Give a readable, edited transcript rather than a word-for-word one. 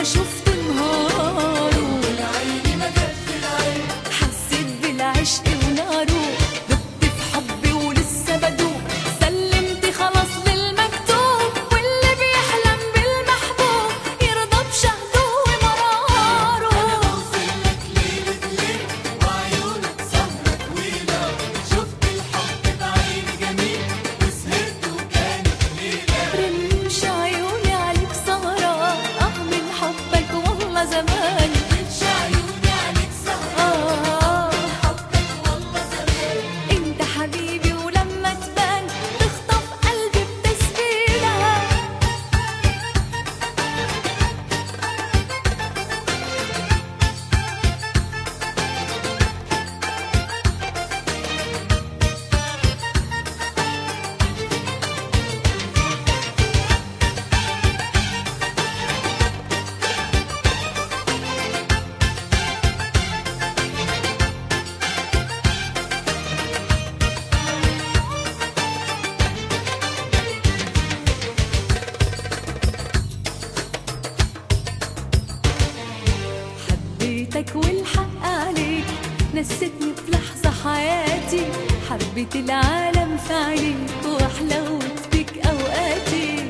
شفت نهاره، العين ما جت في العين، حسيت بالعشق وناره، دبت في حبي ولسه بدوق، سلمت خلاص للمكتوب، واللي بيحلم بالمحبوب يرضى بشهده ومراره. أنا بوصل لك ليلة ليل وعيونك سهرة طويلة، شفت الحب بعين جميل وسهرت وكانت ليلة. رمش عيوني عليك سهرة، من حبك والله زمان. رمش عيوني عليك سهرة، حبك والله زمان. انت حبيبي ولما تبان تخطف قلبي بتسبيلها. حبيتك والحق عليك، نسيتني في لحظة حياتي، حبيت العالم في عينيك وحلوت بيك أوقاتي.